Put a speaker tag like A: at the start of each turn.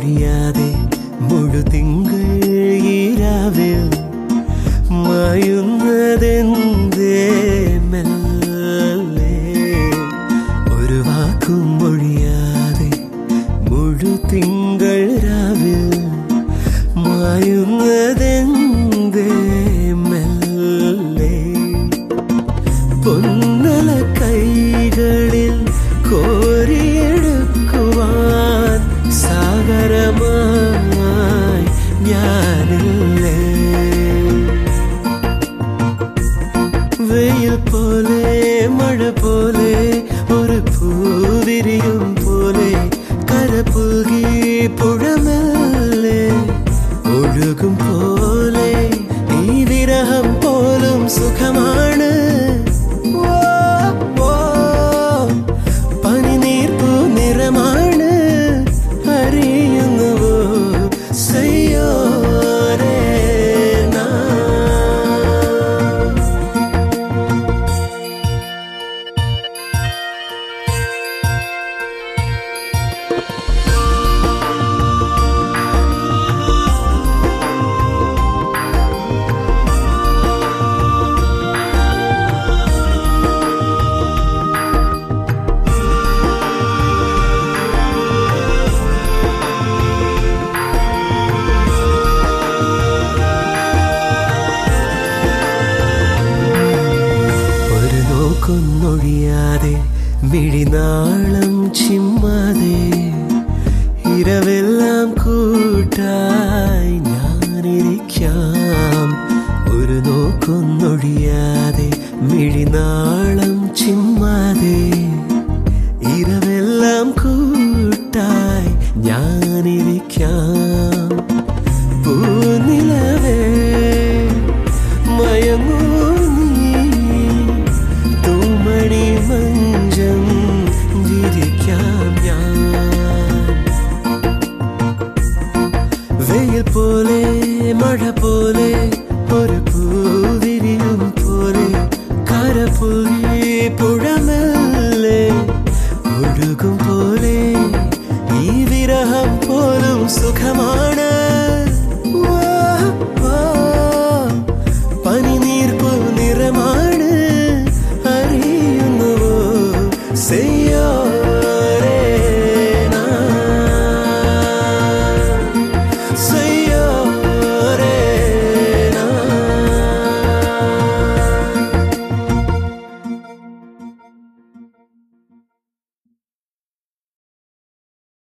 A: ഒഴിയാതെ മുഴുതിങ്കൾ ഈരാവിൽ മായുന്നതെന്തേ മെല്ലെ ഒരു വാക്കും ഒഴിയാതെ മുഴുതിങ്കൾ രാവിൽ മായുന്നതെന്തേ മെല്ലെ പൊന്നല കൈകളിൽ കോരിയെടുക്കുവാൻ സാഗരമായി ഞാനില്ലേ വെയിൽ പോലെ മഴ പോലെ ഒരു പൂവിരിയും പോലെ കരപുൽകി പുഴമല്ലേ ഒഴുകും പോലെ ഈ വിരഹം പോലും സുഖമാണ് പനിനീർപ്പൂ നിറമാണ് അറിയുന്നുവോ സയ്യോരേ ൊഴിയാതെ മിഴിനാളം ചിമ്മാതെ ഇരവെല്ലാം കൂട്ടായി ഞാനിരിക്കാം ഒരു നോക്കൊന്നൊഴിയാതെ മിഴിനാളം ചിമ്മാതെ ഇരവെല്ലാം കൂട്ടായി ഞാനിരിക്കാം പൂനിലവേ മയങ്ങൂ മഞ്ചം വിരിക്കാം ഞാൻ വെയിൽ പോലെ മഴ പോലെ ഒരു പൂവിരിയും പോലെ കരപുൽകി പുഴമല്ലേ ഒഴുകും പോലെ ഈ വിരഹം പോലും സുഖമാണ്